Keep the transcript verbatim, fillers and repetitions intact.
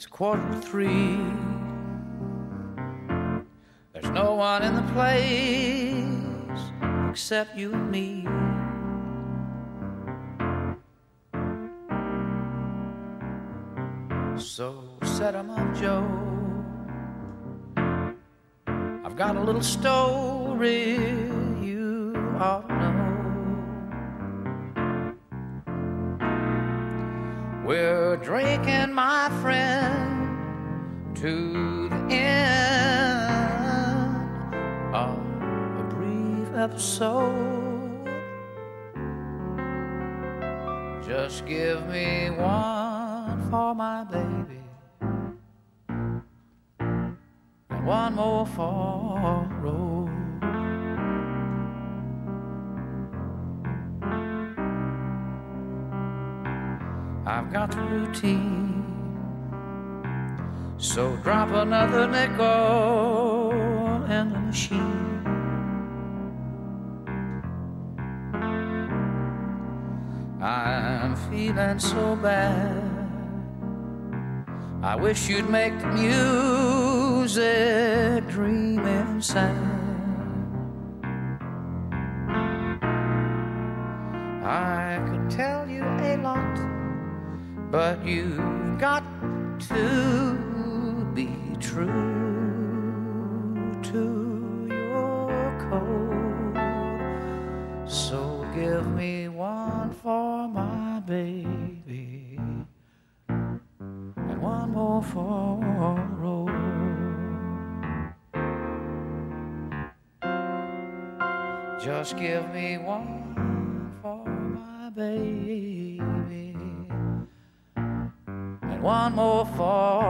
It's quarter to three. There's no one in the place except you and me. So set 'em up, Joe. I've got a little story you ought to know. We're drinking, my friend, to the end of a brief episode. Just give me one for my baby and one more for Rose. I've got the routine, so drop another nickel in the machine. I'm feeling so bad, I wish you'd make the music dreaming sad. I could tell you a lot, but you've got to be true to your code. So give me one for my baby and one more for Rose. Just give me one for my baby, one more for